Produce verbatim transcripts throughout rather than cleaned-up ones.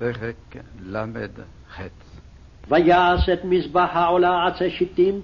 פרק למד חץ. ויעש את מזבח העולה עצי שיטים,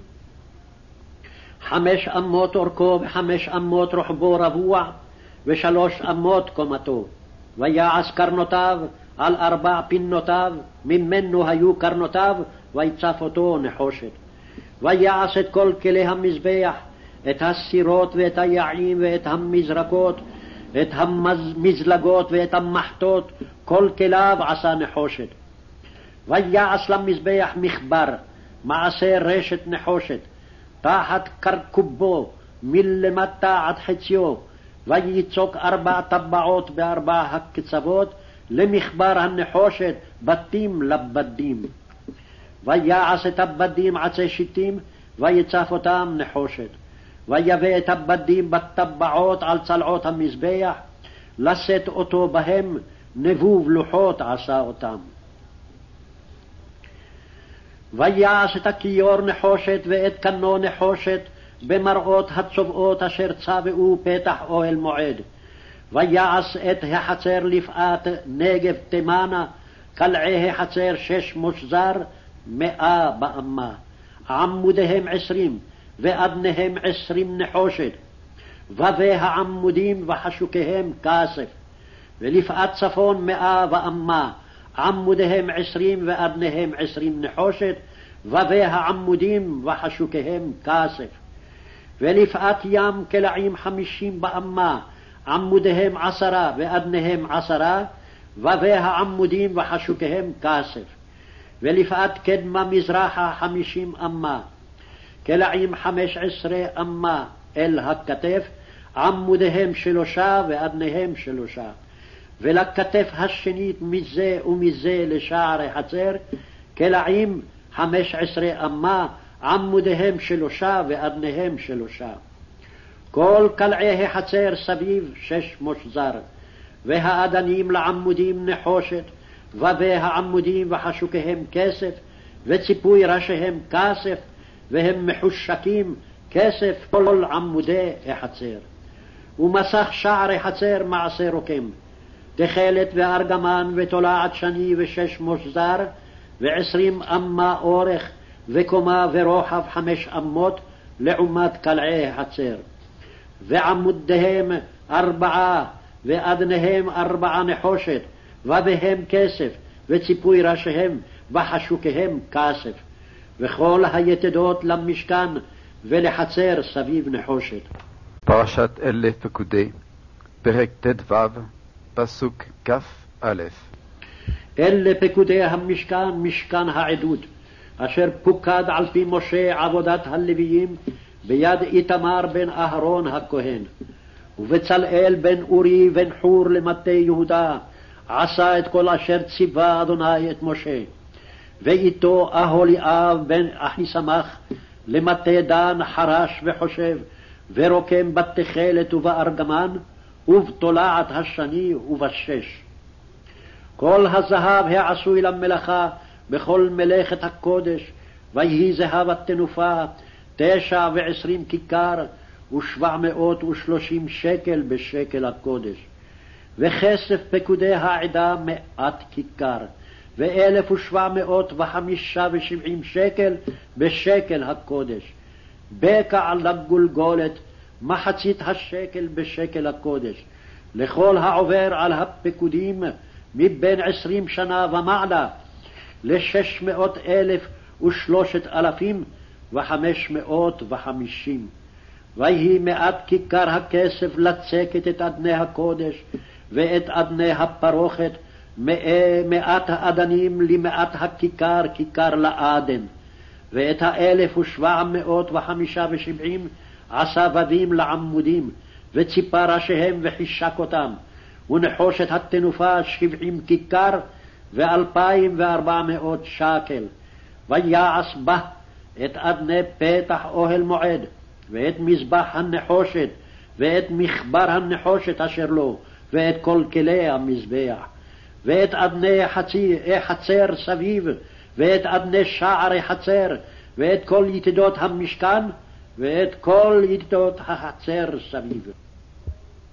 חמש אמות אורכו וחמש אמות רוחבו רבוע, ושלוש אמות קומתו. ויעש קרנותיו על ארבע פינותיו, ממנו היו קרנותיו, ויצף אותו נחושת. ויעש את כל כלי המזבח, את הסירות ואת היעים ואת המזרקות, את המזלגות ואת המחטות, כל כליו עשה נחושת. ויעש למזבח מחבר, מעשה רשת נחושת, תחת קרקובו, מלמטה עד חציו, וייצוק ארבע טבעות בארבע הקצוות, למחבר הנחושת, בתים לבדים. ויעש את הבדים עצי שיטים, ויצף אותם נחושת. ויבא את הבדים בטבעות על צלעות המזבח, לשאת אותו בהם, נבוב לוחות עשה אותם. ויעש את הכיור נחושת ואת קנו נחושת, במראות הצובעות אשר צבעו פתח אוהל מועד. ויעש את החצר לפאת נגב תימנה, קלעי החצר שש מושזר, מאה באמה, עמודיהם עשרים, ואדניהם עשרים נחושת, ובא העמודים וחשוקיהם כסף. ולפאת צפון מאה ואמה, עמודיהם עשרים ואדניהם עשרים נחושת, ובא העמודים וחשוקיהם כסף. ולפאת ים קלעים חמישים באמה, עמודיהם עשרה ואדניהם עשרה, ובא העמודים וחשוקיהם כסף. ולפאת קדמה מזרחה חמישים אמה, קלעים חמש עשרה אמה אל הכתף, עמודיהם שלושה ואדניהם שלושה. ולכתף השנית מזה ומזה לשערי חצר, קלעים חמש עשרה אמה, עמודיהם שלושה ואדניהם שלושה. כל קלעי החצר סביב שש מושזר, והאדנים לעמודים נחושת, ובא העמודים וחשוקיהם כסף, וציפוי ראשיהם כסף, והם מחושקים כסף כל עמודי החצר. ומסך שערי חצר מעשה רוקם, תכלת וארגמן ותולעת שני ושש מושזר, ועשרים אמה אורך, וקומה ורוחב חמש אמות, לעומת קלעי החצר. ועמודיהם ארבעה, ואדניהם ארבעה נחושת, ובהם כסף, וציפוי ראשיהם וחשוקיהם כסף. וכל היתדות למשכן ולחצר סביב נחושת. פרשת אלה פקודי, פרק ט"ו, פסוק כ"א. אלה פקודי המשכן, משכן העדות, אשר פוקד על פי משה עבודת הלוויים, ביד איתמר בן אהרון הכהן. ובצלאל בן אורי בן חור למטה יהודה, עשה את כל אשר ציווה אדוני את משה. ואיתו אהוליאב בן אחיסמך למטה דן חרש וחושב, ורוקם בתכלת ובארגמן, ובתולעת השני ובשש. כל הזהב העשוי למלאכה בכל מלאכת הקודש, ויהי זהב התנופה תשע ועשרים כיכר, ושבע מאות ושלושים שקל בשקל הקודש. וכסף פקודי העדה מאת כיכר, ואלף ושבע מאות וחמישה ושבעים שקל בשקל הקודש. בקע לגולגולת מחצית השקל בשקל הקודש. לכל העובר על הפקודים מבין עשרים שנה ומעלה, לשש מאות אלף ושלושת אלפים וחמש מאות וחמישים. ויהי מאת כיכר הכסף לצקת את אדני הקודש, ואת אדני הפרוכת, מאת האדנים למאת הכיכר, כיכר לאדן. ואת האלף ושבע מאות וחמישה ושבעים עשה בדים לעמודים, וציפה ראשיהם וחישק אותם. ונחושת התנופה שבעים כיכר, ואלפיים וארבע מאות שקל. ויעש בה את אדני פתח אוהל מועד, ואת מזבח הנחושת, ואת מחבר הנחושת אשר לו, ואת כל כלי המזבח, ואת אדני חצי חצר סביב, ואת אדני שערי חצר, ואת כל יתדות המשכן, ואת כל יתדות החצר סביב.